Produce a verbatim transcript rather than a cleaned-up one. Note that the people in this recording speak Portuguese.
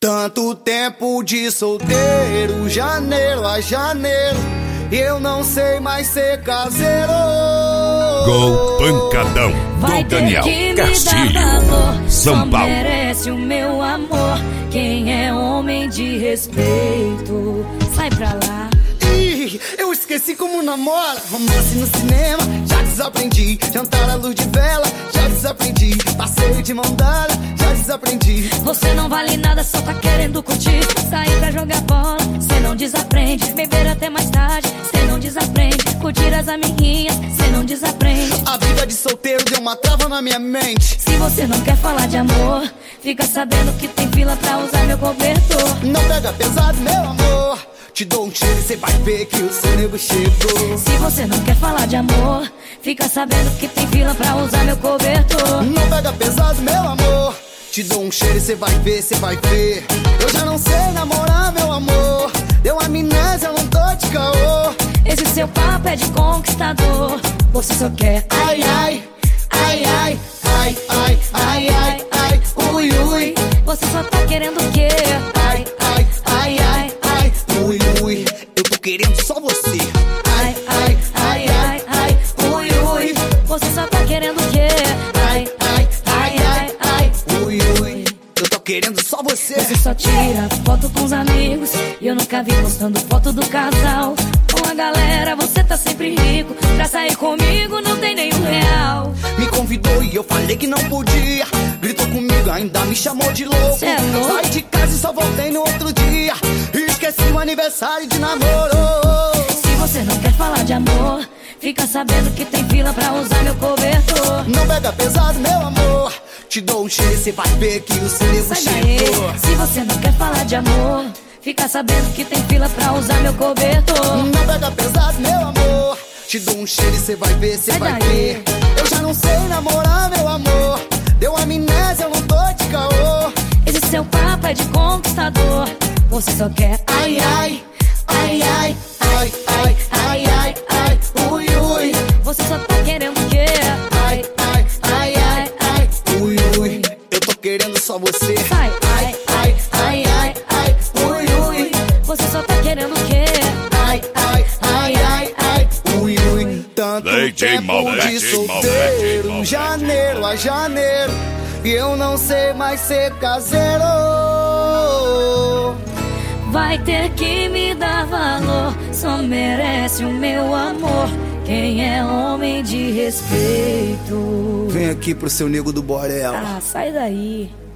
Tanto tempo de solteiro, janeiro a janeiro, eu não sei mais ser caseiro. Gol Pancadão do Daniel Castilho, São Paulo. Só merece o meu amor quem é homem de respeito. Sai pra lá. Ih, eu esqueci como namora. Romance no cinema, já desaprendi. Jantar à luz de vela, já desaprendi. Passeio de mão dada, já desaprendi. Você não vale nada, só tá querendo curtir. Sair pra jogar bola, cê não desaprende. Beber até mais tarde, cê não desaprende. Curtir as amiguinhas, cê não desaprende. A vida de solteiro deu uma trava na minha mente. Se você não quer falar de amor, fica sabendo que tem fila pra usar meu cobertor. Não pega pesado, meu amor. Te dou um cheiro e cê vai ver que o seu nego chegou. Se você não quer falar de amor, fica sabendo que tem fila pra usar meu cobertor. Não pega pesado, meu amor. Te dou um cheiro e cê vai ver, cê vai ver. Eu já não sei namorar, meu amor. Deu amnésia, eu não tô de caô. Esse seu papo é de conquistador. Você só quer ai, ai, ai, ai, ai, ai, ai, ai, ai, ui, ui. Você só tá querendo o quê? Ai, ai, ai, ai, ai, ui, ui. Eu tô querendo só você. Ai, ai, ai, ai, ai, ui, ui. Você só tá querendo o quê? Ai, ai, ai, ai, ai, ui, ui. Eu tô querendo só você. Você só tira foto com os amigos e eu nunca vi postando foto do casal. Com a galera você tá sempre rico. Pra sair comigo não tem nenhum real. Me convidou e eu falei que não podia. Gritou comigo, ainda me chamou de louco. Cê é louco? Saí de casa e só voltei no outro dia. E esqueci o aniversário de namoro. Se você não quer falar de amor, fica sabendo que tem fila pra usar meu cobertor. Não pega pesado, meu amor. Te dou um cheiro e cê vai ver que o seu nego Sai daí. chegou. Se você não quer falar de amor, fica sabendo que tem fila pra usar meu cobertor. Não pega pesado, meu amor. Te dou um cheiro e cê vai ver, cê Sai vai daí. ver. Eu já não sei namorar, meu amor. Deu amnésia, eu não tô de caô. Esse seu papo é de conquistador. Você só quer Ai, ai, ai, ai, ai, ai, ai, ai, ai, ui, ui. Você só tá querendo o quê? Ai, ai, ai, ai, ai, ui, ui. Eu tô querendo só você. Sai. Ai, ai, ai, ai, ai, ui, ui. Você só tá querendo o quê? Ai, ai, ai, ai, ai, ui, ui. Tanto Leite, tempo moleque, de solteiro, moleque, janeiro a janeiro, e eu não sei mais ser caseiro. Vai ter que me dar valor. Só merece o meu amor quem é homem de respeito. Vem aqui pro seu nego do Borel. Ah, sai daí.